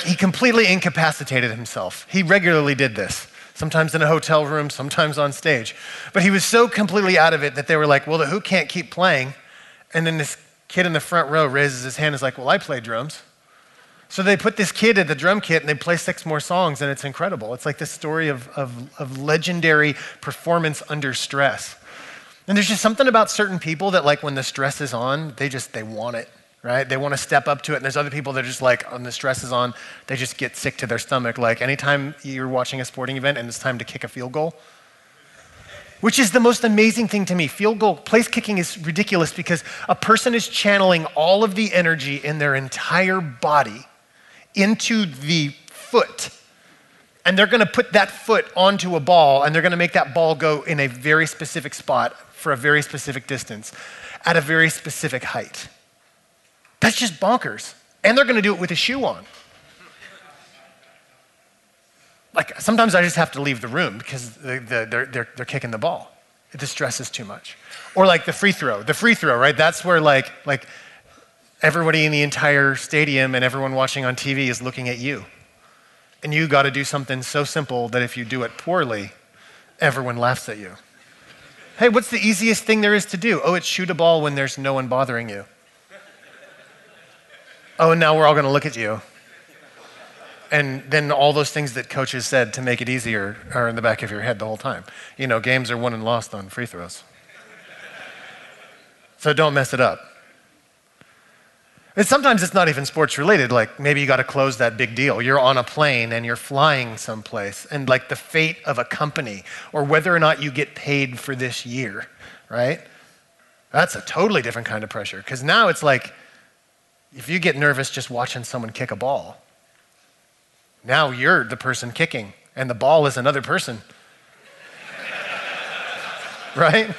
he completely incapacitated himself. He regularly did this, sometimes in a hotel room, sometimes on stage. But he was so completely out of it that they were like, well, the Who can't keep playing. And then this kid in the front row raises his hand and is like, well, I play drums. So they put this kid at the drum kit and they play 6 more songs, and it's incredible. It's like this story of legendary performance under stress. And there's just something about certain people that, like, when the stress is on, they want it, right? They want to step up to it. And there's other people that are just like, when the stress is on, they just get sick to their stomach. Like anytime you're watching a sporting event and it's time to kick a field goal, which is the most amazing thing to me. Field goal, place kicking is ridiculous because a person is channeling all of the energy in their entire body into the foot. And they're gonna put that foot onto a ball and they're gonna make that ball go in a very specific spot for a very specific distance at a very specific height. That's just bonkers. And they're gonna do it with a shoe on. Like sometimes I just have to leave the room because they're kicking the ball. The stress is too much. Or like the free throw, right? That's where like everybody in the entire stadium and everyone watching on TV is looking at you. And you got to do something so simple that if you do it poorly, everyone laughs at you. Hey, what's the easiest thing there is to do? Oh, it's shoot a ball when there's no one bothering you. Oh, and now we're all going to look at you. And then all those things that coaches said to make it easier are in the back of your head the whole time. You know, games are won and lost on free throws. So don't mess it up. And sometimes it's not even sports related, like maybe you got to close that big deal. You're on a plane and you're flying someplace and like the fate of a company or whether or not you get paid for this year, right? That's a totally different kind of pressure because now it's like if you get nervous just watching someone kick a ball, now you're the person kicking and the ball is another person, right?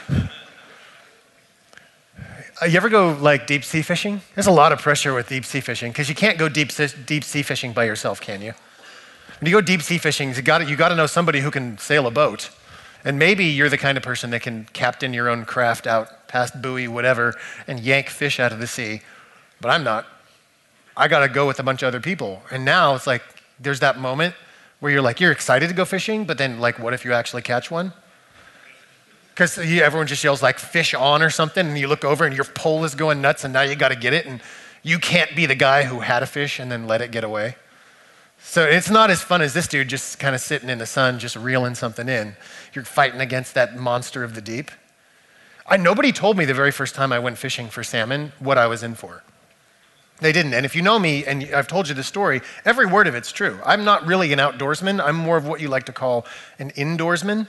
You ever go like deep sea fishing? There's a lot of pressure with deep sea fishing because you can't go deep sea fishing by yourself, can you? When you go deep sea fishing, you got to know somebody who can sail a boat. And maybe you're the kind of person that can captain your own craft out past buoy, whatever, and yank fish out of the sea. But I'm not. I got to go with a bunch of other people. And now it's like there's that moment where you're like, you're excited to go fishing, but then like, what if you actually catch one? Because everyone just yells like fish on or something and you look over and your pole is going nuts and now you got to get it and you can't be the guy who had a fish and then let it get away. So it's not as fun as this dude just kind of sitting in the sun, just reeling something in. You're fighting against that monster of the deep. Nobody told me the very first time I went fishing for salmon what I was in for. They didn't. And if you know me, and I've told you this story, every word of it's true. I'm not really an outdoorsman. I'm more of what you like to call an indoorsman.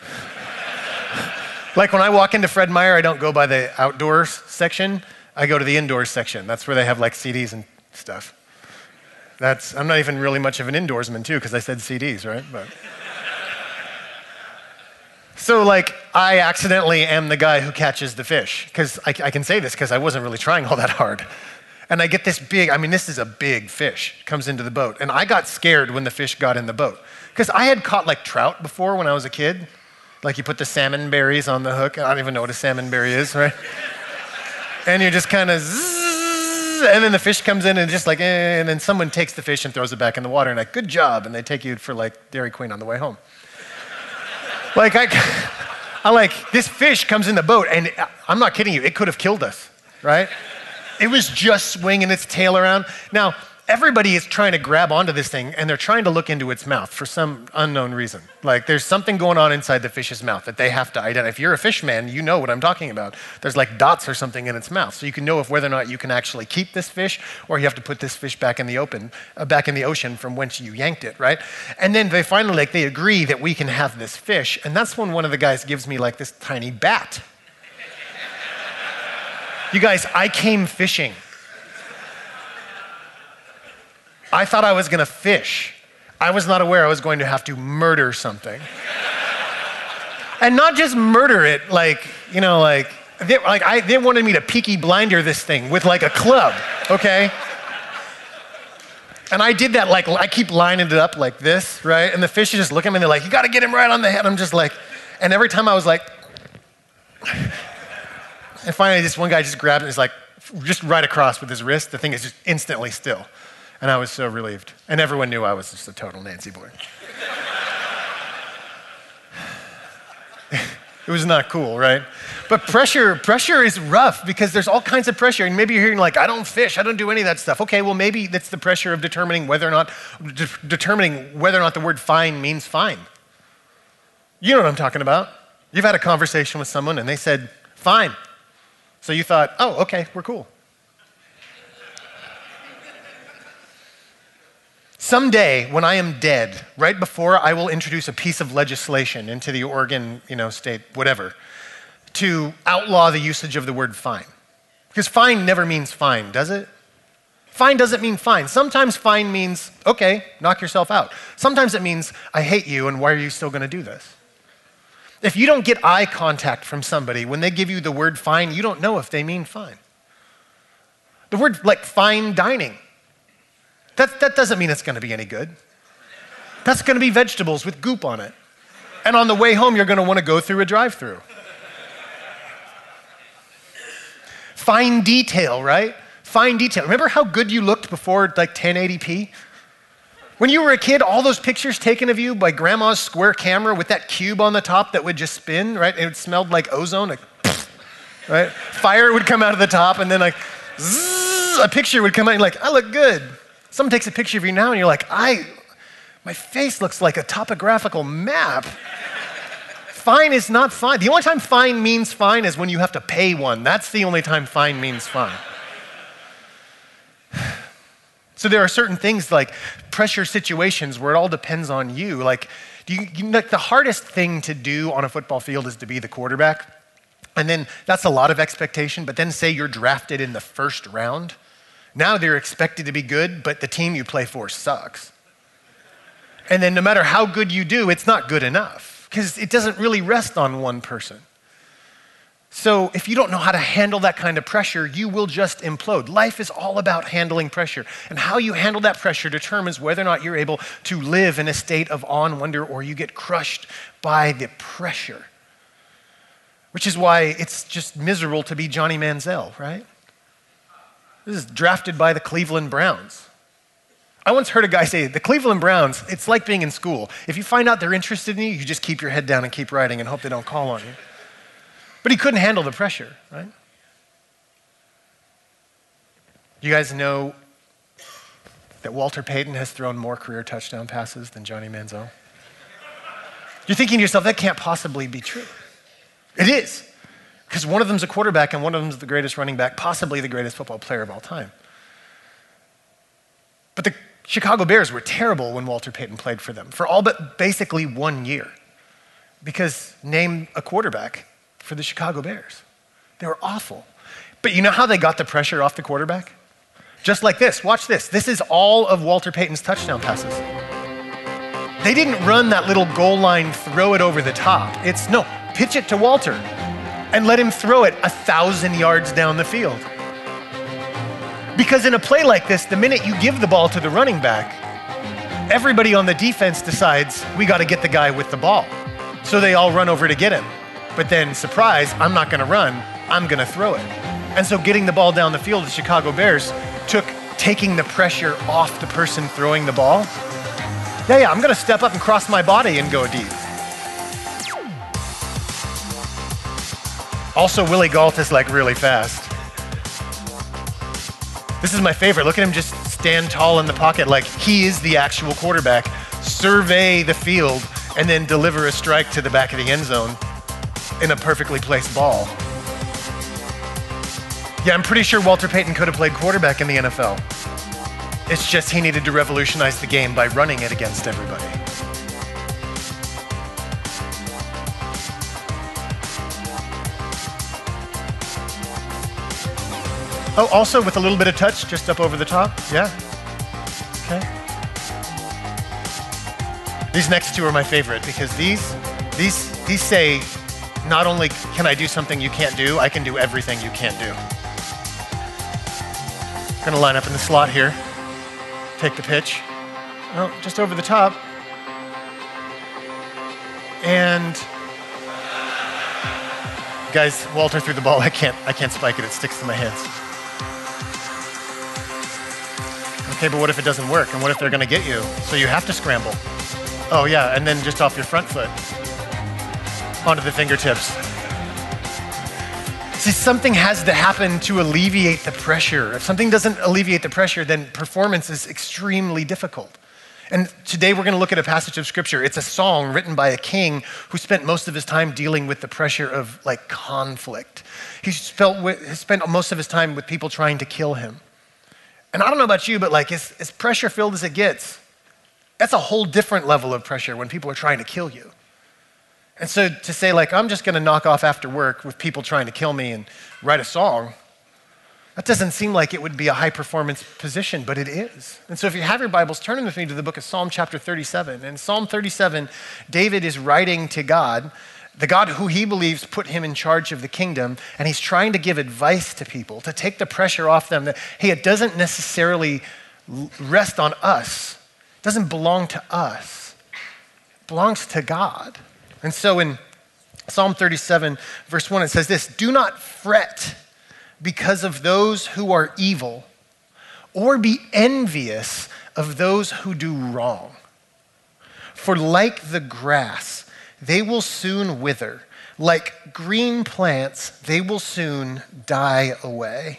Like when I walk into Fred Meyer, I don't go by the outdoors section. I go to the indoors section. That's where they have like CDs and stuff. I'm not even really much of an indoorsman too, because I said CDs, right? But so like I accidentally am the guy who catches the fish, because I can say this because I wasn't really trying all that hard. And I get this this is a big fish, comes into the boat. And I got scared when the fish got in the boat. Because I had caught like trout before when I was a kid. Like you put the salmon berries on the hook. I don't even know what a salmon berry is, right? And you're just kind of zzz, and then the fish comes in and just like, and then someone takes the fish and throws it back in the water and like, good job. And they take you for like Dairy Queen on the way home. Like I like, this fish comes in the boat and I'm not kidding you, it could have killed us, right? It was just swinging its tail around. Now, everybody is trying to grab onto this thing and they're trying to look into its mouth for some unknown reason. Like there's something going on inside the fish's mouth that they have to identify. If you're a fish man, you know what I'm talking about. There's like dots or something in its mouth. So you can know whether or not you can actually keep this fish or you have to put this fish back in the ocean from whence you yanked it, right? And then they finally, they agree that we can have this fish. And that's when one of the guys gives me like this tiny bat. You guys, I came fishing. I thought I was going to fish. I was not aware I was going to have to murder something. And not just murder it, they wanted me to Peaky Blinder this thing with like a club, okay? And I did that, like, I keep lining it up like this, right? And the fish is just looking at me and they're like, you got to get him right on the head. I'm just like, and every time I was like, and finally this one guy just grabbed it and is like, just right across with his wrist. The thing is just instantly still. And I was so relieved. And everyone knew I was just a total Nancy boy. It was not cool, right? But pressure is rough because there's all kinds of pressure. And maybe you're hearing like, I don't fish, I don't do any of that stuff. Okay, well maybe that's the pressure of determining whether or not the word fine means fine. You know what I'm talking about. You've had a conversation with someone and they said, fine. So you thought, oh, okay, we're cool. Someday, when I am dead, right before I will introduce a piece of legislation into the Oregon, state, whatever, to outlaw the usage of the word fine. Because fine never means fine, does it? Fine doesn't mean fine. Sometimes fine means, okay, knock yourself out. Sometimes it means, I hate you, and why are you still going to do this? If you don't get eye contact from somebody when they give you the word fine, you don't know if they mean fine. The word like fine dining, that doesn't mean it's going to be any good. That's going to be vegetables with goop on it. And on the way home, you're going to want to go through a drive-through. Fine detail, right? Fine detail. Remember how good you looked before like 1080p? When you were a kid, all those pictures taken of you by grandma's square camera with that cube on the top that would just spin, right? It smelled like ozone, like, right? Fire would come out of the top and then like, zzz, a picture would come out and you're like, I look good. Someone takes a picture of you now and you're like, my face looks like a topographical map. Fine is not fine. The only time fine means fine is when you have to pay one. That's the only time fine means fine. So there are certain things like pressure situations where it all depends on you. Like, like the hardest thing to do on a football field is to be the quarterback. And then that's a lot of expectation, but then say you're drafted in the first round. Now they're expected to be good, but the team you play for sucks. And then no matter how good you do, it's not good enough because it doesn't really rest on one person. So if you don't know how to handle that kind of pressure, you will just implode. Life is all about handling pressure. And how you handle that pressure determines whether or not you're able to live in a state of awe and wonder or you get crushed by the pressure. Which is why it's just miserable to be Johnny Manziel, right? This is drafted by the Cleveland Browns. I once heard a guy say, the Cleveland Browns, it's like being in school. If you find out they're interested in you, you just keep your head down and keep writing and hope they don't call on you. But he couldn't handle the pressure, right? You guys know that Walter Payton has thrown more career touchdown passes than Johnny Manziel? You're thinking to yourself, that can't possibly be true. It is. Because one of them's a quarterback and one of them's the greatest running back, possibly the greatest football player of all time. But the Chicago Bears were terrible when Walter Payton played for them, for all but basically 1 year. Because name a quarterback for the Chicago Bears. They were awful. But you know how they got the pressure off the quarterback? Just like this, watch this. This is all of Walter Payton's touchdown passes. They didn't run that little goal line, throw it over the top. It's no, pitch it to Walter and let him throw it 1,000 yards down the field. Because in a play like this, the minute you give the ball to the running back, everybody on the defense decides we got to get the guy with the ball. So they all run over to get him. But then, surprise, I'm not going to run, I'm going to throw it. And so getting the ball down the field, the Chicago Bears took taking the pressure off the person throwing the ball. Yeah, I'm going to step up and cross my body and go deep. Also, Willie Gault is like really fast. This is my favorite. Look at him just stand tall in the pocket like he is the actual quarterback, survey the field, and then deliver a strike to the back of the end zone in a perfectly placed ball. Yeah, I'm pretty sure Walter Payton could have played quarterback in the NFL. It's just he needed to revolutionize the game by running it against everybody. Oh, also with a little bit of touch, just up over the top. Yeah. Okay. These next two are my favorite because these say, not only can I do something you can't do, I can do everything you can't do. I'm gonna line up in the slot here. Take the pitch. Oh, just over the top. And guys, Walter threw the ball. I can't spike it. It sticks to my hands. Okay, but what if it doesn't work? And what if they're gonna get you? So you have to scramble. Oh yeah, and then just off your front foot, onto the fingertips. See, something has to happen to alleviate the pressure. If something doesn't alleviate the pressure, then performance is extremely difficult. And today we're going to look at a passage of scripture. It's a song written by a king who spent most of his time dealing with the pressure of like conflict. He spent most of his time with people trying to kill him. And I don't know about you, but like as pressure filled as it gets, that's a whole different level of pressure when people are trying to kill you. And so to say like, I'm just going to knock off after work with people trying to kill me and write a song, that doesn't seem like it would be a high performance position, but it is. And so if you have your Bibles, turn with me to the book of Psalm chapter 37. In Psalm 37, David is writing to God, the God who he believes put him in charge of the kingdom, and he's trying to give advice to people, to take the pressure off them that, hey, it doesn't necessarily rest on us. It doesn't belong to us. It belongs to God. And so in Psalm 37, verse 1, it says this, "Do not fret because of those who are evil, or be envious of those who do wrong. For like the grass, they will soon wither. Like green plants, they will soon die away."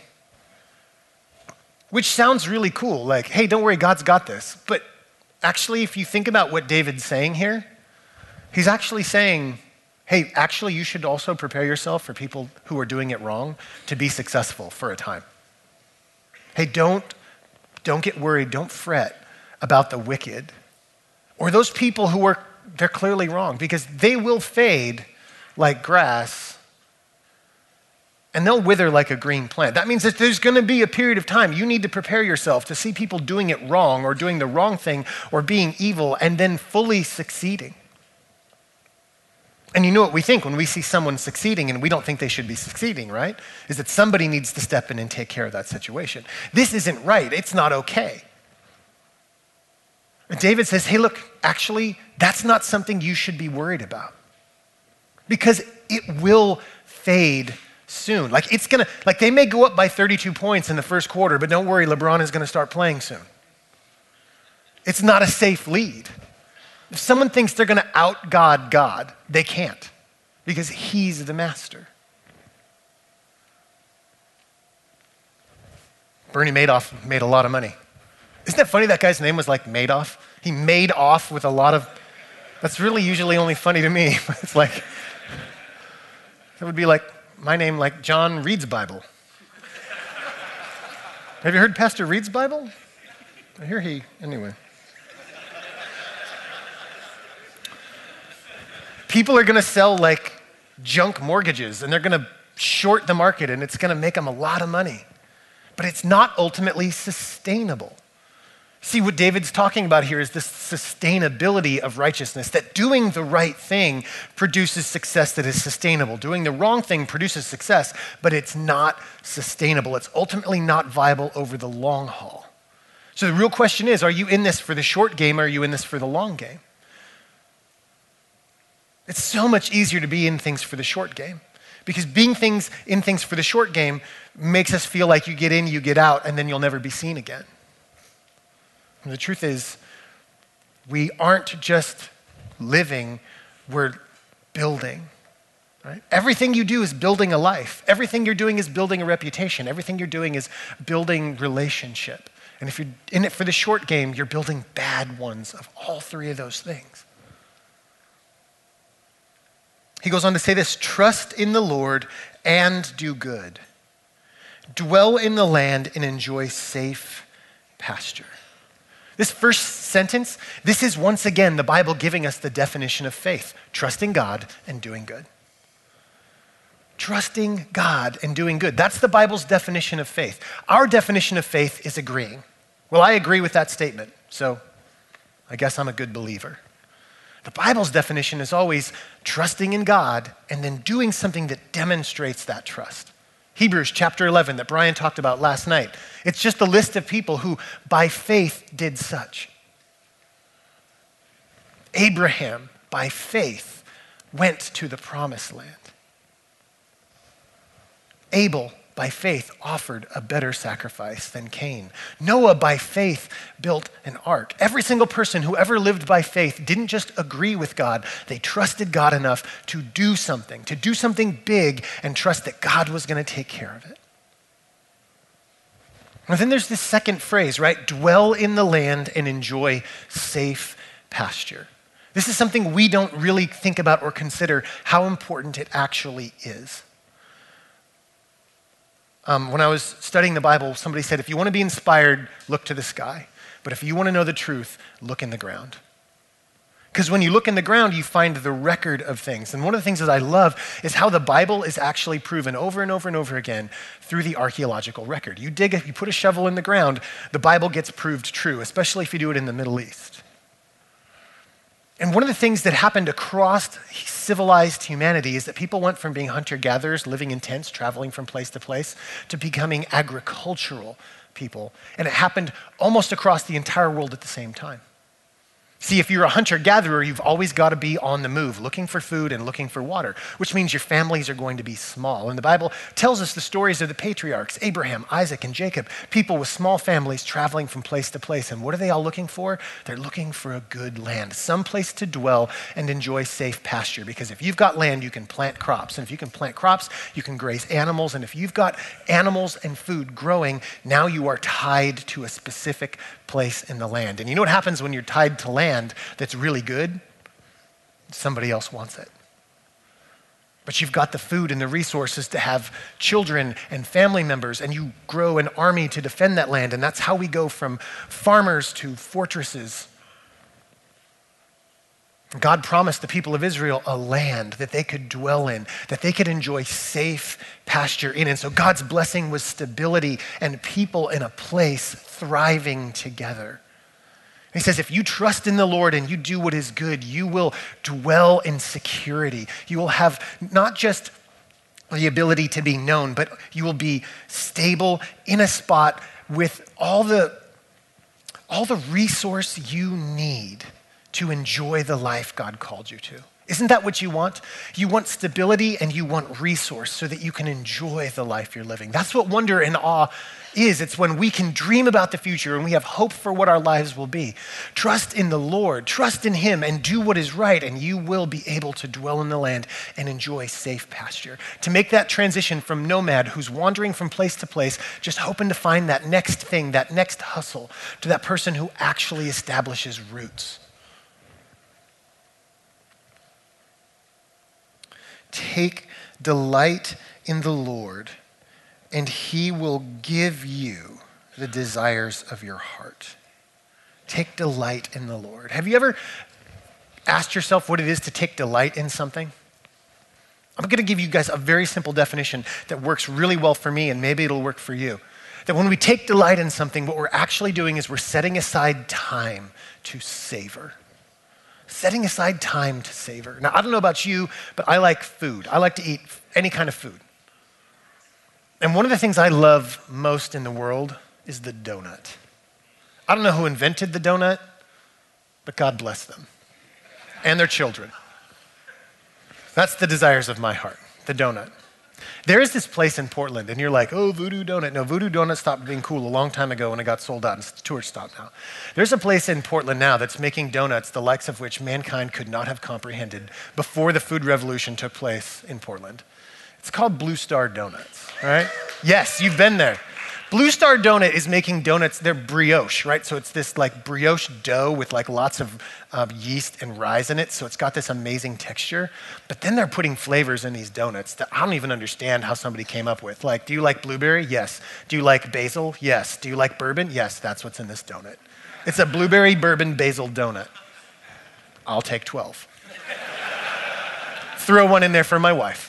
Which sounds really cool, like, hey, don't worry, God's got this. But actually, if you think about what David's saying here, he's actually saying, hey, actually, you should also prepare yourself for people who are doing it wrong to be successful for a time. Hey, don't get worried, don't fret about the wicked or those people who they're clearly wrong, because they will fade like grass and they'll wither like a green plant. That means that there's going to be a period of time you need to prepare yourself to see people doing it wrong or doing the wrong thing or being evil and then fully succeeding. And you know what we think when we see someone succeeding and we don't think they should be succeeding, right? Is that somebody needs to step in and take care of that situation. This isn't right. It's not okay. And David says, hey, look, actually, that's not something you should be worried about, because it will fade soon. Like they may go up by 32 points in the first quarter, but don't worry, LeBron is going to start playing soon. It's not a safe lead. If someone thinks they're going to out-God God, they can't, because he's the master. Bernie Madoff made a lot of money. Isn't that funny that guy's name was like Madoff? He made off with a lot of, that's really usually only funny to me. It's like, that would be like my name, like John Reed's Bible. Have you heard Pastor Reed's Bible? I hear anyway. People are going to sell like junk mortgages and they're going to short the market and it's going to make them a lot of money. But it's not ultimately sustainable. See, what David's talking about here is this sustainability of righteousness, that doing the right thing produces success that is sustainable. Doing the wrong thing produces success, but it's not sustainable. It's ultimately not viable over the long haul. So the real question is, are you in this for the short game or are you in this for the long game? It's so much easier to be in things for the short game, because being in things for the short game makes us feel like you get in, you get out, and then you'll never be seen again. And the truth is, we aren't just living, we're building, right? Everything you do is building a life. Everything you're doing is building a reputation. Everything you're doing is building relationship. And if you're in it for the short game, you're building bad ones of all three of those things. He goes on to say this, trust in the Lord and do good. Dwell in the land and enjoy safe pasture. This first sentence, this is once again the Bible giving us the definition of faith, trusting God and doing good. Trusting God and doing good. That's the Bible's definition of faith. Our definition of faith is agreeing. Well, I agree with that statement, so I guess I'm a good believer. The Bible's definition is always trusting in God and then doing something that demonstrates that trust. Hebrews chapter 11 that Brian talked about last night. It's just a list of people who by faith did such. Abraham, by faith, went to the promised land. Abel, by faith, offered a better sacrifice than Cain. Noah, by faith, built an ark. Every single person who ever lived by faith didn't just agree with God. They trusted God enough to do something big, and trust that God was going to take care of it. And then there's this second phrase, right? Dwell in the land and enjoy safe pasture. This is something we don't really think about or consider how important it actually is. When I was studying the Bible, somebody said, if you want to be inspired, look to the sky. But if you want to know the truth, look in the ground. Because when you look in the ground, you find the record of things. And one of the things that I love is how the Bible is actually proven over and over and over again through the archaeological record. You put a shovel in the ground, the Bible gets proved true, especially if you do it in the Middle East. And one of the things that happened across civilized humanity is that people went from being hunter-gatherers, living in tents, traveling from place to place, to becoming agricultural people. And it happened almost across the entire world at the same time. See, if you're a hunter-gatherer, you've always got to be on the move, looking for food and looking for water, which means your families are going to be small. And the Bible tells us the stories of the patriarchs, Abraham, Isaac, and Jacob, people with small families traveling from place to place. And what are they all looking for? They're looking for a good land, some place to dwell and enjoy safe pasture. Because if you've got land, you can plant crops. And if you can plant crops, you can graze animals. And if you've got animals and food growing, now you are tied to a specific place in the land. And you know what happens when you're tied to land that's really good? Somebody else wants it. But you've got the food and the resources to have children and family members, and you grow an army to defend that land. And that's how we go from farmers to fortresses. God promised the people of Israel a land that they could dwell in, that they could enjoy safe pasture in. And so God's blessing was stability and people in a place thriving together. He says, if you trust in the Lord and you do what is good, you will dwell in security. You will have not just the ability to be known, but you will be stable in a spot with all the resource you need to enjoy the life God called you to. Isn't that what you want? You want stability and you want resource so that you can enjoy the life you're living. That's what wonder and awe is. It's when we can dream about the future and we have hope for what our lives will be. Trust in the Lord, trust in Him, and do what is right, and you will be able to dwell in the land and enjoy safe pasture. To make that transition from nomad who's wandering from place to place, just hoping to find that next thing, that next hustle, to that person who actually establishes roots. Take delight in the Lord, and He will give you the desires of your heart. Take delight in the Lord. Have you ever asked yourself what it is to take delight in something? I'm going to give you guys a very simple definition that works really well for me, and maybe it'll work for you. That when we take delight in something, what we're actually doing is we're setting aside time to savor. Setting aside time to savor. Now, I don't know about you, but I like food. I like to eat any kind of food. And one of the things I love most in the world is the donut. I don't know who invented the donut, but God bless them and their children. That's the desires of my heart, the donut. There is this place in Portland, and you're like, oh, Voodoo Donut. No, Voodoo Donut stopped being cool a long time ago when it got sold out, and it's a tourist stop now. There's a place in Portland now that's making donuts the likes of which mankind could not have comprehended before the food revolution took place in Portland. It's called Blue Star Donuts, right? Yes, you've been there. Blue Star Donut is making donuts, they're brioche, right? So it's this like brioche dough with like lots of yeast and rise in it. So it's got this amazing texture. But then they're putting flavors in these donuts that I don't even understand how somebody came up with. Like, do you like blueberry? Yes. Do you like basil? Yes. Do you like bourbon? Yes, that's what's in this donut. It's a blueberry bourbon basil donut. I'll take 12. Throw one in there for my wife.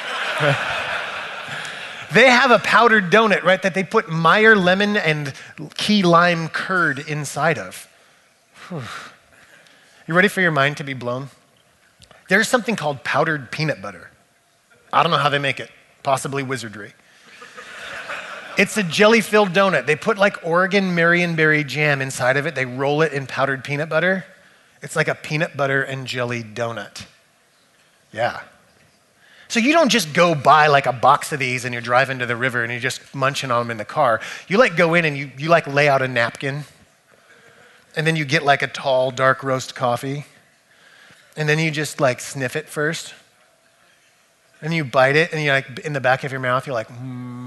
They have a powdered donut, right, that they put Meyer lemon and key lime curd inside of. Whew. You ready for your mind to be blown? There's something called powdered peanut butter. I don't know how they make it, possibly wizardry. It's a jelly-filled donut. They put like Oregon Marionberry jam inside of it. They roll it in powdered peanut butter. It's like a peanut butter and jelly donut. Yeah. So you don't just go buy like a box of these and you're driving to the river and you're just munching on them in the car. You like go in and you like lay out a napkin, and then you get like a tall, dark roast coffee, and then you just like sniff it first, and you bite it, and you like in the back of your mouth, you're like,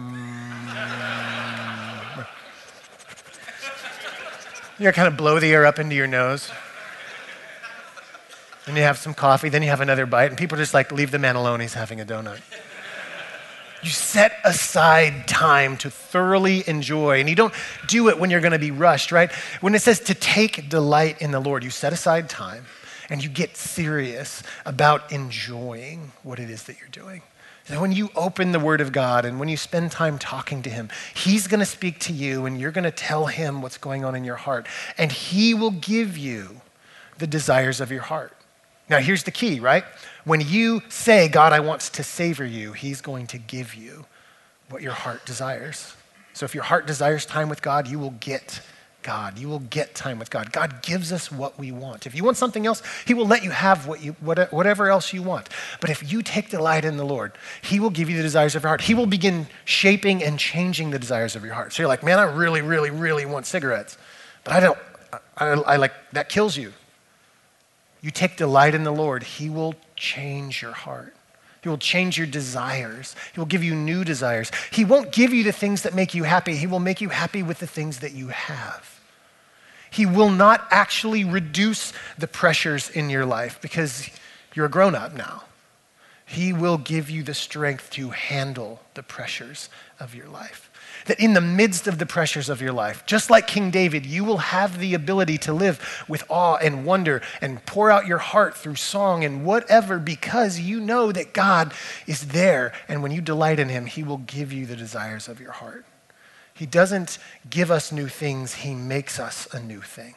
You kind of blow the air up into your nose. And you have some coffee, then you have another bite, and people just like, leave the man alone, he's having a donut. You set aside time to thoroughly enjoy, and you don't do it when you're going to be rushed, right? When it says to take delight in the Lord, you set aside time, and you get serious about enjoying what it is that you're doing. So when you open the Word of God and when you spend time talking to Him, He's going to speak to you, and you're going to tell Him what's going on in your heart, and He will give you the desires of your heart. Now, here's the key, right? When you say, God, I want to savor you, He's going to give you what your heart desires. So if your heart desires time with God, you will get God. You will get time with God. God gives us what we want. If you want something else, He will let you have whatever else you want. But if you take delight in the Lord, He will give you the desires of your heart. He will begin shaping and changing the desires of your heart. So you're like, man, I really, really, really want cigarettes. But I like, that kills you. You take delight in the Lord, He will change your heart. He will change your desires. He will give you new desires. He won't give you the things that make you happy. He will make you happy with the things that you have. He will not actually reduce the pressures in your life because you're a grown-up now. He will give you the strength to handle the pressures of your life. That in the midst of the pressures of your life, just like King David, you will have the ability to live with awe and wonder and pour out your heart through song and whatever, because you know that God is there. And when you delight in Him, He will give you the desires of your heart. He doesn't give us new things, He makes us a new thing.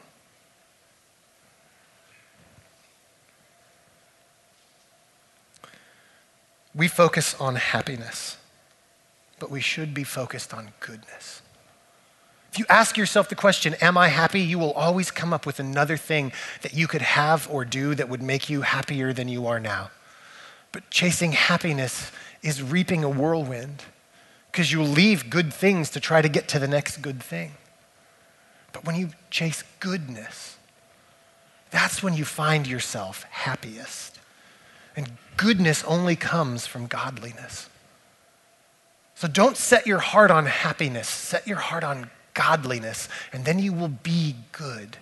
We focus on happiness, but we should be focused on goodness. If you ask yourself the question, am I happy? You will always come up with another thing that you could have or do that would make you happier than you are now. But chasing happiness is reaping a whirlwind because you leave good things to try to get to the next good thing. But when you chase goodness, that's when you find yourself happiest. And goodness only comes from godliness. So don't set your heart on happiness, set your heart on godliness, and then you will be good.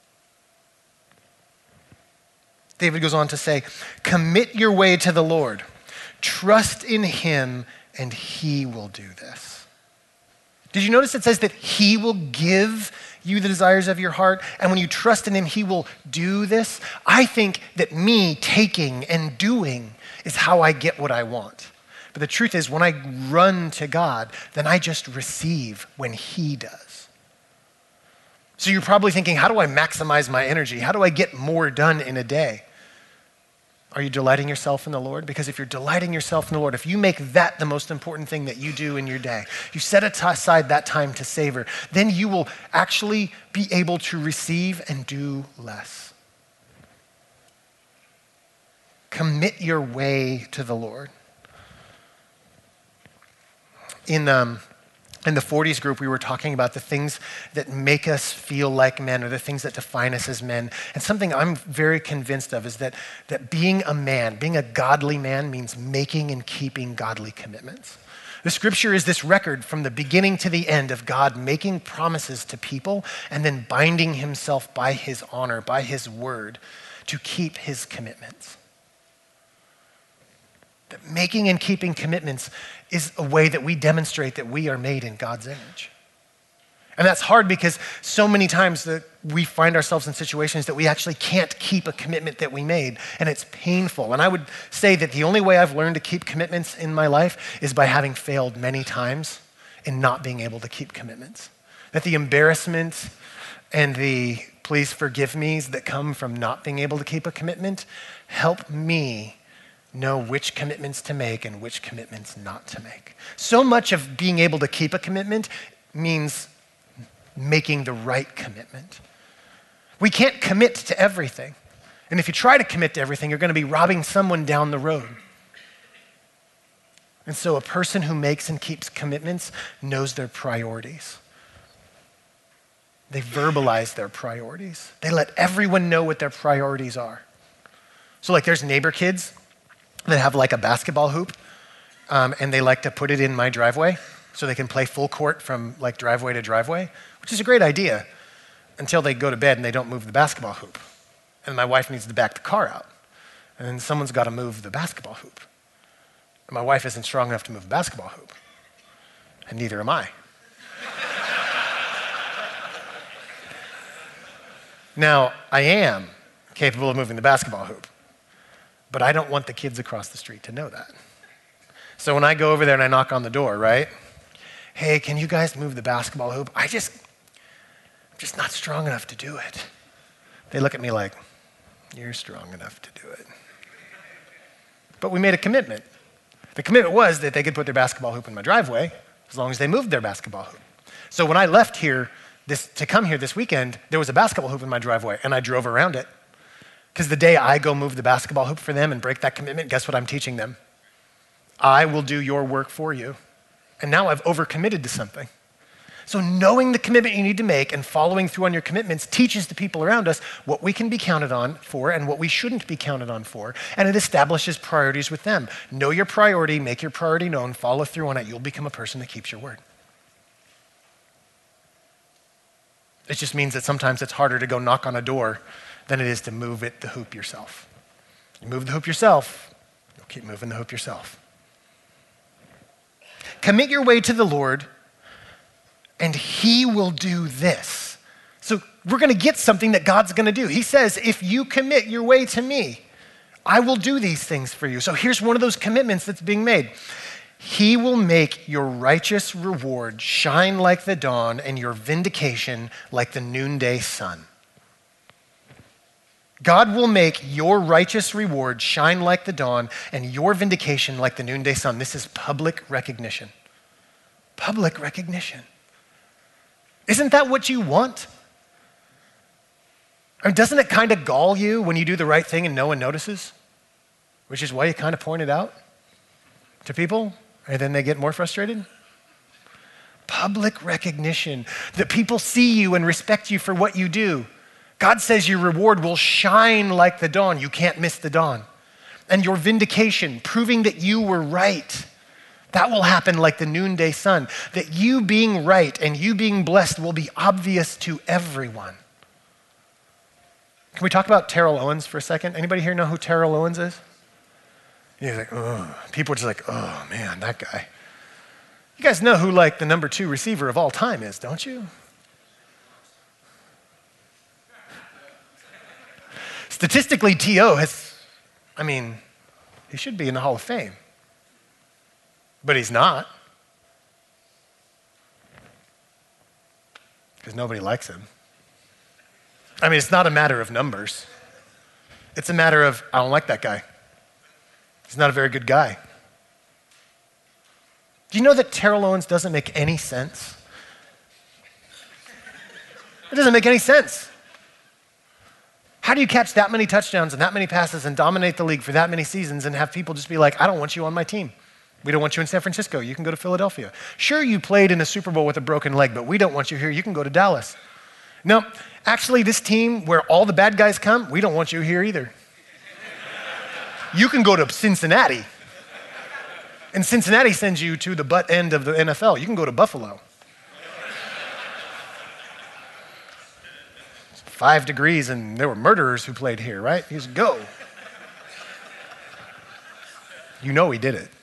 David goes on to say, commit your way to the Lord, trust in Him, and He will do this. Did you notice it says that He will give you the desires of your heart, and when you trust in Him, He will do this? I think that me taking and doing is how I get what I want. But the truth is, when I run to God, then I just receive when He does. So you're probably thinking, how do I maximize my energy? How do I get more done in a day? Are you delighting yourself in the Lord? Because if you're delighting yourself in the Lord, if you make that the most important thing that you do in your day, you set aside that time to savor, then you will actually be able to receive and do less. Commit your way to the Lord. In the 40s group, we were talking about the things that make us feel like men, or the things that define us as men. And something I'm very convinced of is that being a man, being a godly man, means making and keeping godly commitments. The scripture is this record from the beginning to the end of God making promises to people and then binding Himself by His honor, by His word, to keep His commitments. That making and keeping commitments is a way that we demonstrate that we are made in God's image. And that's hard because so many times that we find ourselves in situations that we actually can't keep a commitment that we made, and it's painful. And I would say that the only way I've learned to keep commitments in my life is by having failed many times in not being able to keep commitments. That the embarrassment and the please forgive me's that come from not being able to keep a commitment help me know which commitments to make and which commitments not to make. So much of being able to keep a commitment means making the right commitment. We can't commit to everything. And if you try to commit to everything, you're going to be robbing someone down the road. And so a person who makes and keeps commitments knows their priorities. They verbalize their priorities. They let everyone know what their priorities are. So like there's neighbor kids that have like a basketball hoop, and they like to put it in my driveway so they can play full court from like driveway to driveway, which is a great idea until they go to bed and they don't move the basketball hoop. And my wife needs to back the car out. And then someone's got to move the basketball hoop. And my wife isn't strong enough to move the basketball hoop. And neither am I. Now, I am capable of moving the basketball hoop, but I don't want the kids across the street to know that. So when I go over there and I knock on the door, right? Hey, can you guys move the basketball hoop? I'm just not strong enough to do it. They look at me like, you're strong enough to do it. But we made a commitment. The commitment was that they could put their basketball hoop in my driveway as long as they moved their basketball hoop. So when I left here to come here this weekend, there was a basketball hoop in my driveway, and I drove around it. Because the day I go move the basketball hoop for them and break that commitment, guess what I'm teaching them? I will do your work for you. And now I've overcommitted to something. So knowing the commitment you need to make and following through on your commitments teaches the people around us what we can be counted on for and what we shouldn't be counted on for. And it establishes priorities with them. Know your priority, make your priority known, follow through on it. You'll become a person that keeps your word. It just means that sometimes it's harder to go knock on a door than it is to move the hoop yourself. You move the hoop yourself, you'll keep moving the hoop yourself. Commit your way to the Lord, and he will do this. So we're going to get something that God's going to do. He says, if you commit your way to me, I will do these things for you. So here's one of those commitments that's being made. He will make your righteous reward shine like the dawn and your vindication like the noonday sun. God will make your righteous reward shine like the dawn and your vindication like the noonday sun. This is public recognition. Public recognition. Isn't that what you want? Or doesn't it kind of gall you when you do the right thing and no one notices? Which is why you kind of point it out to people, and then they get more frustrated? Public recognition, that people see you and respect you for what you do. God says your reward will shine like the dawn. You can't miss the dawn. And your vindication, proving that you were right, that will happen like the noonday sun. That you being right and you being blessed will be obvious to everyone. Can we talk about Terrell Owens for a second? Anybody here know who Terrell Owens is? He's like, oh. People are just like, oh man, that guy. You guys know who like the number 2 receiver of all time is, don't you? Statistically, T.O. he should be in the Hall of Fame. But he's not. Because nobody likes him. It's not a matter of numbers. It's a matter of, I don't like that guy. He's not a very good guy. Do you know that Terrell Owens doesn't make any sense? It doesn't make any sense. How do you catch that many touchdowns and that many passes and dominate the league for that many seasons and have people just be like, I don't want you on my team. We don't want you in San Francisco. You can go to Philadelphia. Sure, you played in a Super Bowl with a broken leg, but we don't want you here. You can go to Dallas. No, actually, this team where all the bad guys come, we don't want you here either. You can go to Cincinnati. And Cincinnati sends you to the butt end of the NFL. You can go to Buffalo. 5 degrees and there were murderers who played here, right? He said, go. You know he did it.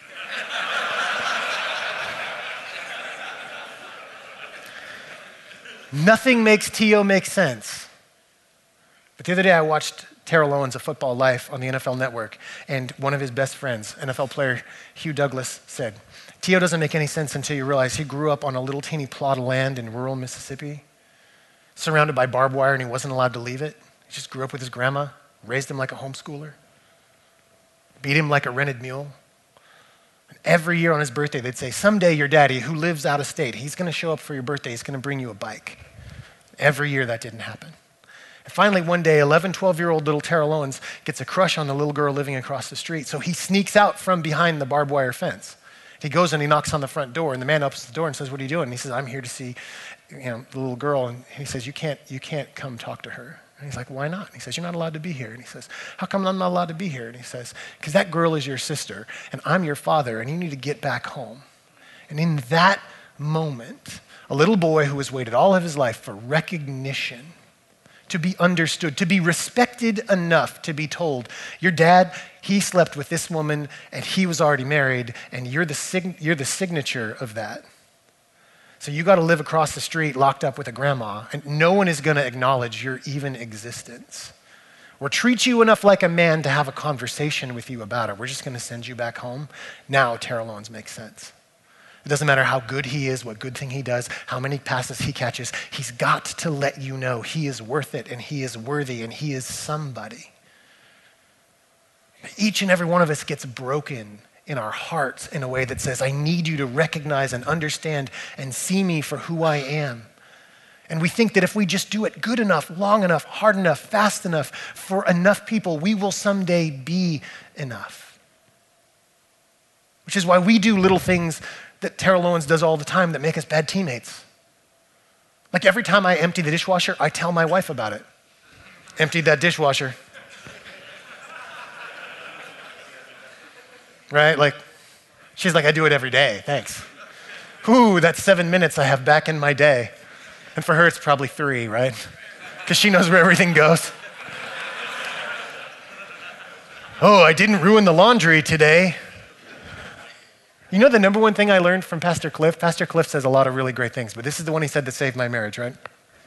Nothing makes T.O. make sense. But the other day I watched Terrell Owens, A Football Life on the NFL Network, and one of his best friends, NFL player Hugh Douglas, said, T.O. doesn't make any sense until you realize he grew up on a little teeny plot of land in rural Mississippi, surrounded by barbed wire, and he wasn't allowed to leave it. He just grew up with his grandma, raised him like a homeschooler, beat him like a rented mule. And every year on his birthday, they'd say, someday your daddy, who lives out of state, he's going to show up for your birthday. He's going to bring you a bike. Every year that didn't happen. Finally, one day, 11, 12-year-old little Terrell Owens gets a crush on the little girl living across the street. So he sneaks out from behind the barbed wire fence. He goes and he knocks on the front door, and the man opens the door and says, "What are you doing?" And he says, "I'm here to see, the little girl." And he says, you can't come talk to her." And he's like, "Why not?" And he says, "You're not allowed to be here." And he says, "How come I'm not allowed to be here?" And he says, "Because that girl is your sister, and I'm your father, and you need to get back home." And in that moment, a little boy who has waited all of his life for recognition, to be understood, to be respected enough to be told, "Your dad, he slept with this woman and he was already married, and you're the signature of that. So you got to live across the street locked up with a grandma, and no one is going to acknowledge your even existence or treat you enough like a man to have a conversation with you about it. We're just going to send you back home." Now Terrell Owens makes sense. It doesn't matter how good he is, what good thing he does, how many passes he catches. He's got to let you know he is worth it, and he is worthy, and he is somebody. Each and every one of us gets broken in our hearts in a way that says, "I need you to recognize and understand and see me for who I am." And we think that if we just do it good enough, long enough, hard enough, fast enough, for enough people, we will someday be enough. Which is why we do little things that Terrell Owens does all the time that make us bad teammates. Like every time I empty the dishwasher, I tell my wife about it. "Emptied that dishwasher." Right? Like, she's like, "I do it every day, thanks." Ooh, that's 7 minutes I have back in my day. And for her, it's probably 3, right? Because she knows where everything goes. "Oh, I didn't ruin the laundry today." You know the number one thing I learned from Pastor Cliff? Pastor Cliff says a lot of really great things, but this is the one he said that saved my marriage, right?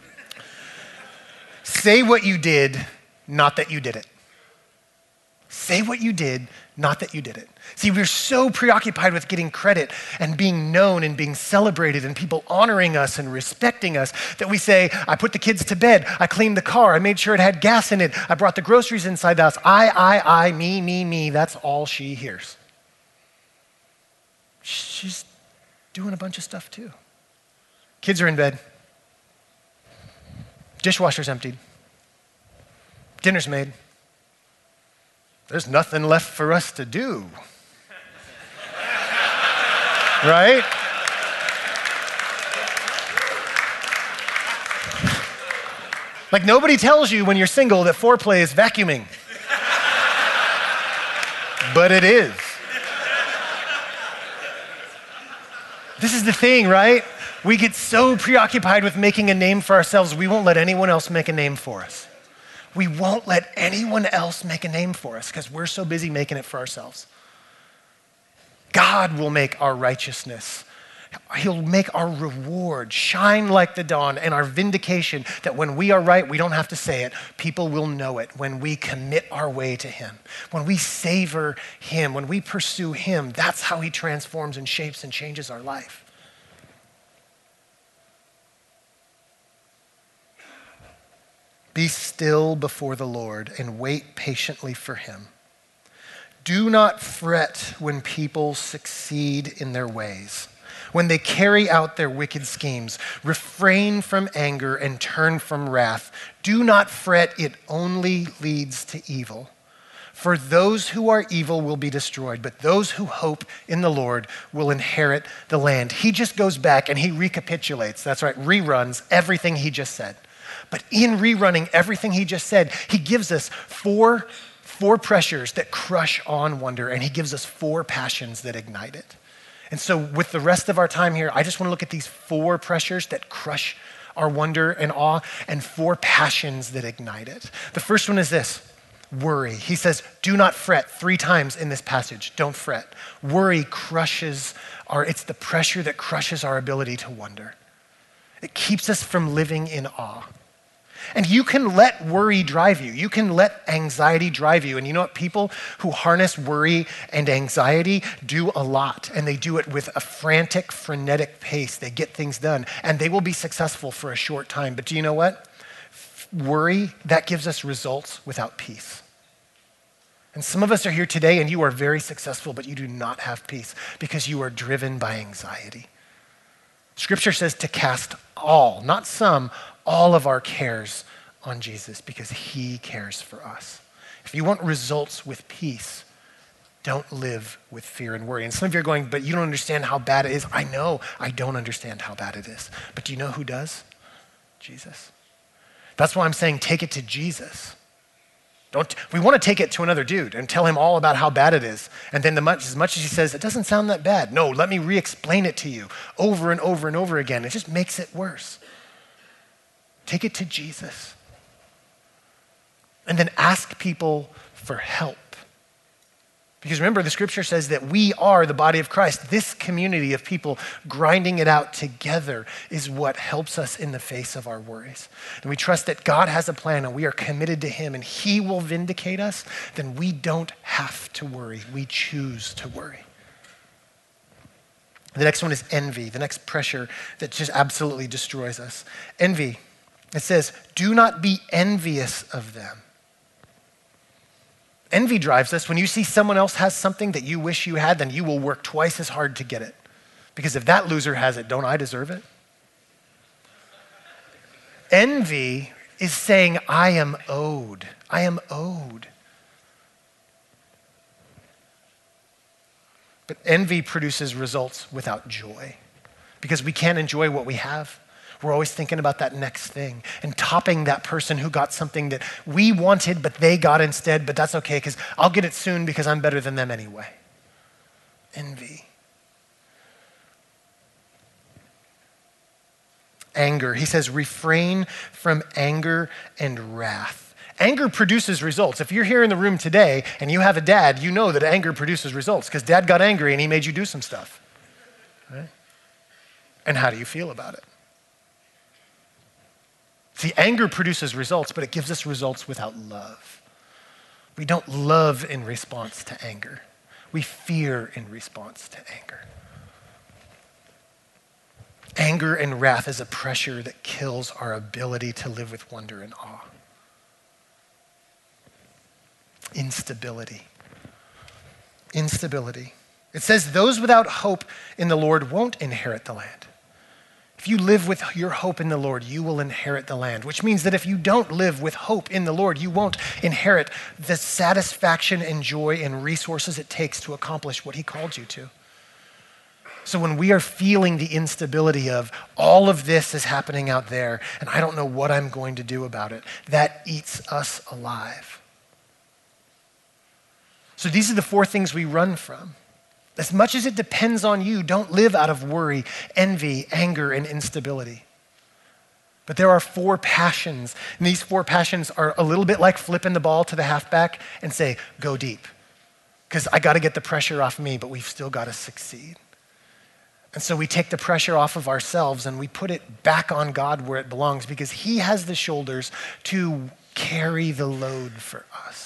Say what you did, not that you did it. Say what you did, not that you did it. See, we're so preoccupied with getting credit and being known and being celebrated and people honoring us and respecting us that we say, "I put the kids to bed, I cleaned the car, I made sure it had gas in it, I brought the groceries inside the house, I, me, that's all she hears. She's doing a bunch of stuff too. Kids are in bed. Dishwasher's emptied. Dinner's made. There's nothing left for us to do." Right? Like nobody tells you when you're single that foreplay is vacuuming. But it is. This is the thing, right? We get so preoccupied with making a name for ourselves, we won't let anyone else make a name for us. We won't let anyone else make a name for us because we're so busy making it for ourselves. God will make our righteousness. He'll make our reward shine like the dawn, and our vindication that when we are right, we don't have to say it. People will know it when we commit our way to him. When we savor him, when we pursue him, that's how he transforms and shapes and changes our life. Be still before the Lord and wait patiently for him. Do not fret when people succeed in their ways, when they carry out their wicked schemes. Refrain from anger and turn from wrath. Do not fret, it only leads to evil. For those who are evil will be destroyed, but those who hope in the Lord will inherit the land. He just goes back and he recapitulates, that's right, reruns everything he just said. But in rerunning everything he just said, he gives us four pressures that crush on wonder, and he gives us 4 passions that ignite it. And so with the rest of our time here, I just want to look at these 4 pressures that crush our wonder and awe, and 4 passions that ignite it. The first one is this: worry. He says, do not fret 3 times in this passage. Don't fret. Worry crushes it's the pressure that crushes our ability to wonder. It keeps us from living in awe. And you can let worry drive you. You can let anxiety drive you. And you know what? People who harness worry and anxiety do a lot. And they do it with a frantic, frenetic pace. They get things done. And they will be successful for a short time. But do you know what? Worry, that gives us results without peace. And some of us are here today and you are very successful, but you do not have peace because you are driven by anxiety. Scripture says to cast all, not some, all of our cares on Jesus because he cares for us. If you want results with peace, don't live with fear and worry. And some of you are going, but you don't understand how bad it is. I know I don't understand how bad it is. But do you know who does? Jesus. That's why I'm saying take it to Jesus. We want to take it to another dude and tell him all about how bad it is. And then as much as he says, it doesn't sound that bad. No, let me re-explain it to you over and over and over again. It just makes it worse. Take it to Jesus. And then ask people for help. Because remember, the scripture says that we are the body of Christ. This community of people grinding it out together is what helps us in the face of our worries. And we trust that God has a plan and we are committed to him and he will vindicate us. Then we don't have to worry. We choose to worry. The next one is envy, the next pressure that just absolutely destroys us. Envy, it says, do not be envious of them. Envy drives us. When you see someone else has something that you wish you had, then you will work twice as hard to get it. Because if that loser has it, don't I deserve it? Envy is saying, I am owed. I am owed. But envy produces results without joy. Because we can't enjoy what we have. We're always thinking about that next thing and topping that person who got something that we wanted, but they got instead, but that's okay because I'll get it soon because I'm better than them anyway. Envy. Anger. He says, refrain from anger and wrath. Anger produces results. If you're here in the room today and you have a dad, you know that anger produces results because dad got angry and he made you do some stuff. Right? And how do you feel about it? See, anger produces results, but it gives us results without love. We don't love in response to anger. We fear in response to anger. Anger and wrath is a pressure that kills our ability to live with wonder and awe. Instability. Instability. It says those without hope in the Lord won't inherit the land. If you live with your hope in the Lord, you will inherit the land, which means that if you don't live with hope in the Lord, you won't inherit the satisfaction and joy and resources it takes to accomplish what he called you to. So when we are feeling the instability of all of this is happening out there and I don't know what I'm going to do about it, that eats us alive. So these are the 4 things we run from. As much as it depends on you, don't live out of worry, envy, anger, and instability. But there are 4 passions, and these 4 passions are a little bit like flipping the ball to the halfback and say, go deep. Because I got to get the pressure off me, but we've still got to succeed. And so we take the pressure off of ourselves and we put it back on God where it belongs because he has the shoulders to carry the load for us.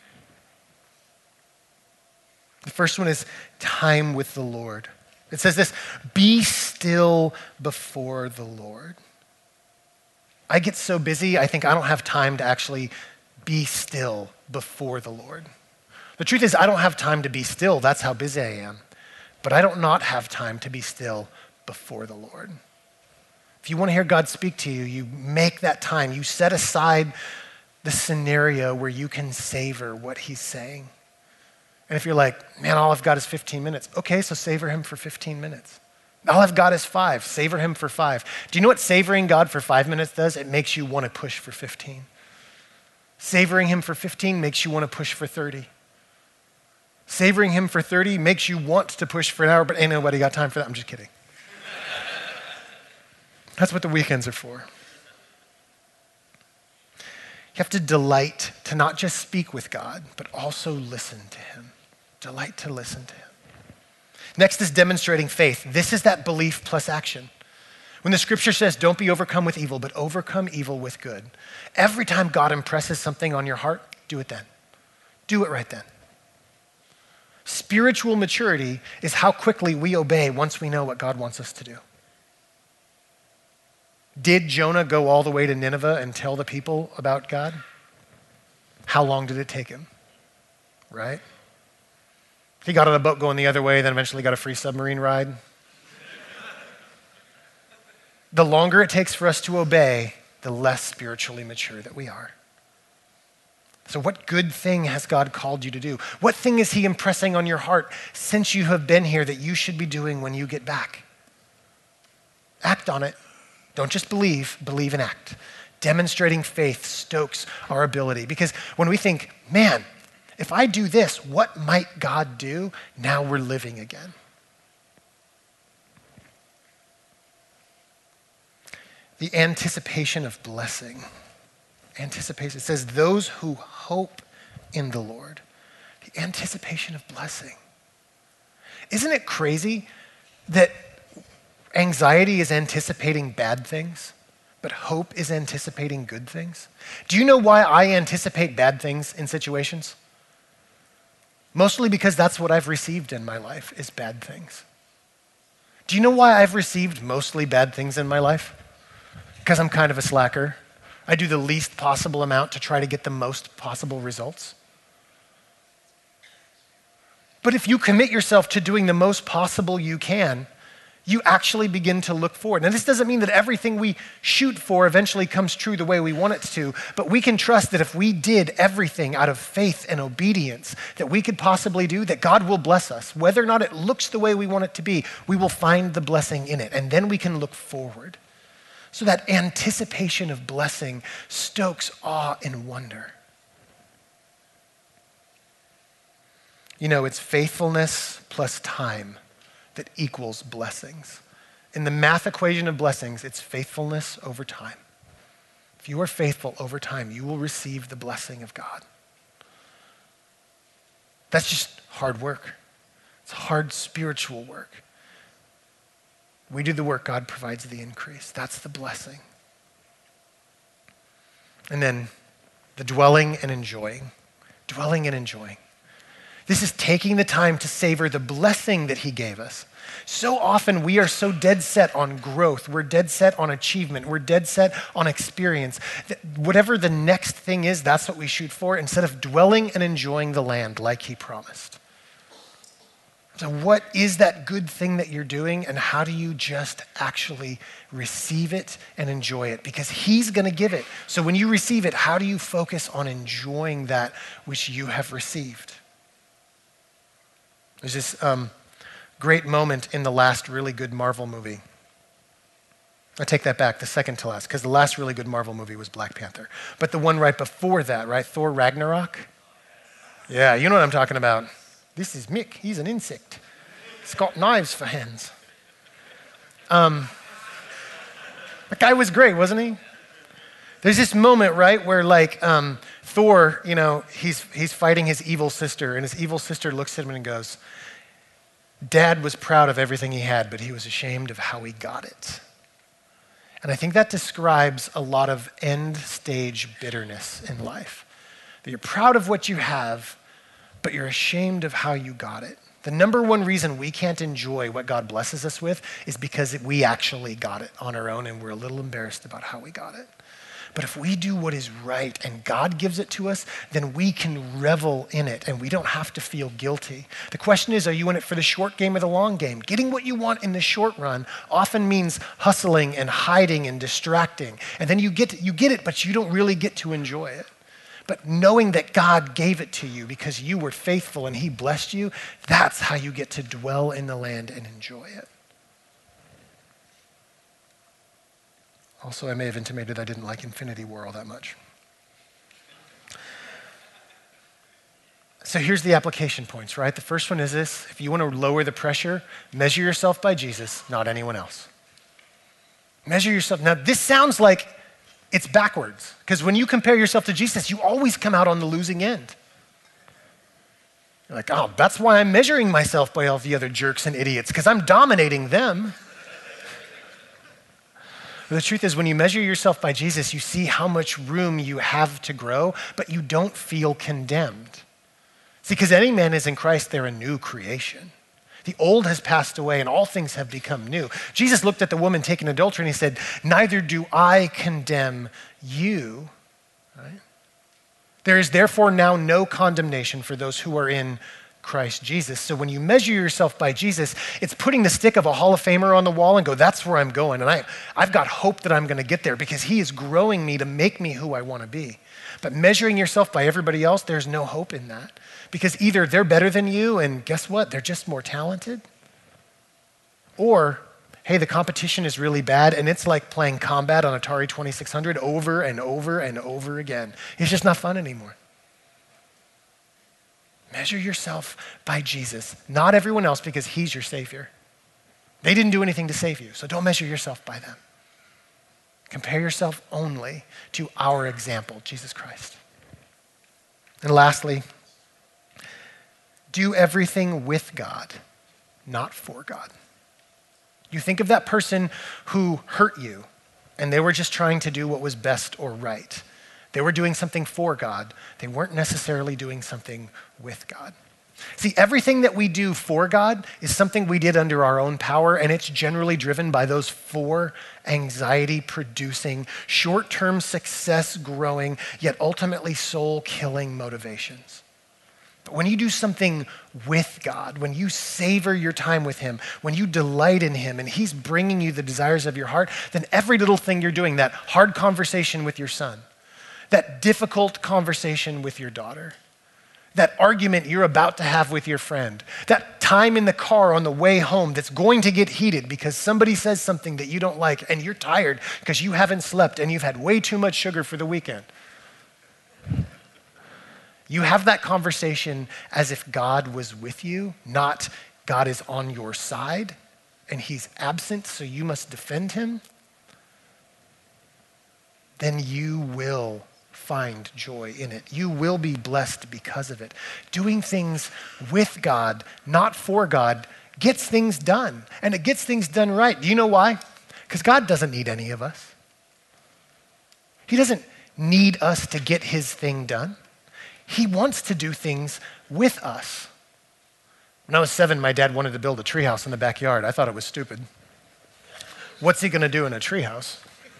The first one is time with the Lord. It says this, be still before the Lord. I get so busy, I think I don't have time to actually be still before the Lord. The truth is, I don't have time to be still. That's how busy I am. But I don't not have time to be still before the Lord. If you want to hear God speak to you, you make that time. You set aside the scenario where you can savor what he's saying. And if you're like, man, all I've got is 15 minutes. Okay, so savor him for 15 minutes. All I've got is 5. Savor him for 5. Do you know what savoring God for 5 minutes does? It makes you want to push for 15. Savoring him for 15 makes you want to push for 30. Savoring him for 30 makes you want to push for an hour, but ain't nobody got time for that. I'm just kidding. That's what the weekends are for. You have to delight to not just speak with God, but also listen to him. Delight to listen to him. Next is demonstrating faith. This is that belief plus action. When the scripture says, don't be overcome with evil, but overcome evil with good. Every time God impresses something on your heart, do it then. Do it right then. Spiritual maturity is how quickly we obey once we know what God wants us to do. Did Jonah go all the way to Nineveh and tell the people about God? How long did it take him? Right? He got on a boat going the other way, then eventually got a free submarine ride. The longer it takes for us to obey, the less spiritually mature that we are. So what good thing has God called you to do? What thing is he impressing on your heart since you have been here that you should be doing when you get back? Act on it. Don't just believe and act. Demonstrating faith stokes our ability, because when we think, man, if I do this, what might God do? Now we're living again. The anticipation of blessing. Anticipation. It says, those who hope in the Lord. The anticipation of blessing. Isn't it crazy that anxiety is anticipating bad things, but hope is anticipating good things? Do you know why I anticipate bad things in situations? Mostly because that's what I've received in my life, is bad things. Do you know why I've received mostly bad things in my life? Because I'm kind of a slacker. I do the least possible amount to try to get the most possible results. But if you commit yourself to doing the most possible you can, you actually begin to look forward. Now, this doesn't mean that everything we shoot for eventually comes true the way we want it to, but we can trust that if we did everything out of faith and obedience that we could possibly do, that God will bless us. Whether or not it looks the way we want it to be, we will find the blessing in it, and then we can look forward. So that anticipation of blessing stokes awe and wonder. You know, it's faithfulness plus time that equals blessings. In the math equation of blessings, it's faithfulness over time. If you are faithful over time, you will receive the blessing of God. That's just hard work. It's hard spiritual work. We do the work, God provides the increase. That's the blessing. And then the dwelling and enjoying. Dwelling and enjoying. This is taking the time to savor the blessing that he gave us. So often we are so dead set on growth. We're dead set on achievement. We're dead set on experience. Whatever the next thing is, that's what we shoot for, instead of dwelling and enjoying the land like he promised. So what is that good thing that you're doing, and how do you just actually receive it and enjoy it? Because he's going to give it. So when you receive it, how do you focus on enjoying that which you have received? There's this great moment in the last really good Marvel movie. I take that back, the second to last, because the last really good Marvel movie was Black Panther. But the one right before that, right? Thor Ragnarok? Yeah, you know what I'm talking about. This is Mick. He's an insect. He's got knives for hands. The guy was great, wasn't he? There's this moment, right, where like Thor, you know, he's fighting his evil sister, and his evil sister looks at him and goes, Dad was proud of everything he had, but he was ashamed of how he got it. And I think that describes a lot of end stage bitterness in life. That you're proud of what you have, but you're ashamed of how you got it. The number one reason we can't enjoy what God blesses us with is because we actually got it on our own, and we're a little embarrassed about how we got it. But if we do what is right and God gives it to us, then we can revel in it and we don't have to feel guilty. The question is, are you in it for the short game or the long game? Getting what you want in the short run often means hustling and hiding and distracting. And then you get it, but you don't really get to enjoy it. But knowing that God gave it to you because you were faithful and he blessed you, that's how you get to dwell in the land and enjoy it. Also, I may have intimated I didn't like Infinity War all that much. So here's the application points, right? The first one is this: if you want to lower the pressure, measure yourself by Jesus, not anyone else. Measure yourself. Now, this sounds like it's backwards, because when you compare yourself to Jesus, you always come out on the losing end. You're like, oh, that's why I'm measuring myself by all the other jerks and idiots, because I'm dominating them. But the truth is, when you measure yourself by Jesus, you see how much room you have to grow, but you don't feel condemned. See, because any man is in Christ, they're a new creation. The old has passed away and all things have become new. Jesus looked at the woman taken adultery and he said, neither do I condemn you. Right? There is therefore now no condemnation for those who are in Christ Jesus. So when you measure yourself by Jesus, it's putting the stick of a Hall of Famer on the wall and go, that's where I'm going. And I've got hope that I'm going to get there because he is growing me to make me who I want to be. But measuring yourself by everybody else, there's no hope in that. Because either they're better than you, and guess what? They're just more talented. Or, hey, the competition is really bad, and it's like playing Combat on Atari 2600 over and over and over again. It's just not fun anymore. Measure yourself by Jesus, not everyone else, because he's your Savior. They didn't do anything to save you, so don't measure yourself by them. Compare yourself only to our example, Jesus Christ. And lastly, do everything with God, not for God. You think of that person who hurt you, and they were just trying to do what was best or right. They were doing something for God. They weren't necessarily doing something with God. See, everything that we do for God is something we did under our own power, and it's generally driven by those four anxiety-producing, short-term success-growing, yet ultimately soul-killing motivations. But when you do something with God, when you savor your time with him, when you delight in him, and he's bringing you the desires of your heart, then every little thing you're doing, that hard conversation with your son, that difficult conversation with your daughter, that argument you're about to have with your friend, that time in the car on the way home that's going to get heated because somebody says something that you don't like and you're tired because you haven't slept and you've had way too much sugar for the weekend. You have that conversation as if God was with you, not God is on your side and he's absent, so you must defend him. Then you will find joy in it. You will be blessed because of it. Doing things with God, not for God, gets things done. And it gets things done right. Do you know why? Because God doesn't need any of us. He doesn't need us to get his thing done. He wants to do things with us. When I was 7, my dad wanted to build a treehouse in the backyard. I thought it was stupid. What's he going to do in a treehouse?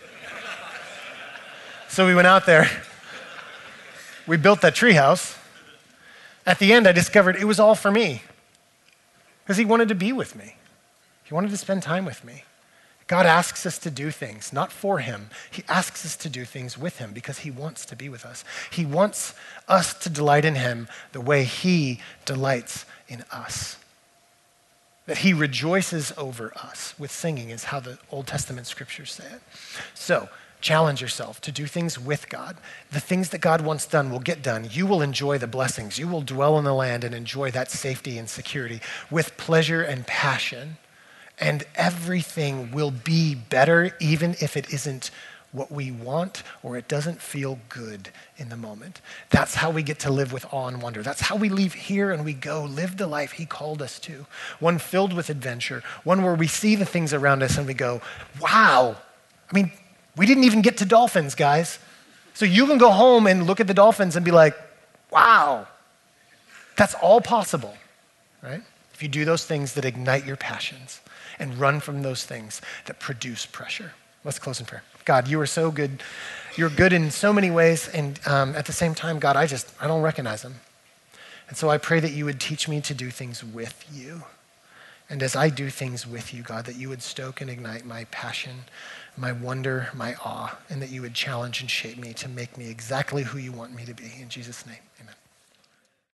So we went out there. We built that treehouse. At the end, I discovered it was all for me because he wanted to be with me. He wanted to spend time with me. God asks us to do things, not for him. He asks us to do things with him because he wants to be with us. He wants us to delight in him the way he delights in us. That he rejoices over us with singing is how the Old Testament scriptures say it. So, challenge yourself to do things with God. The things that God wants done will get done. You will enjoy the blessings. You will dwell in the land and enjoy that safety and security with pleasure and passion. And everything will be better even if it isn't what we want or it doesn't feel good in the moment. That's how we get to live with awe and wonder. That's how we leave here and we go live the life he called us to. One filled with adventure, one where we see the things around us and we go, wow. I mean, we didn't even get to dolphins, guys. So you can go home and look at the dolphins and be like, wow, that's all possible, right? If you do those things that ignite your passions and run from those things that produce pressure. Let's close in prayer. God, you are so good. You're good in so many ways. And at the same time, God, I don't recognize them. And so I pray that you would teach me to do things with you. And as I do things with you, God, that you would stoke and ignite my passion, my wonder, my awe, and that you would challenge and shape me to make me exactly who you want me to be. In Jesus' name, amen.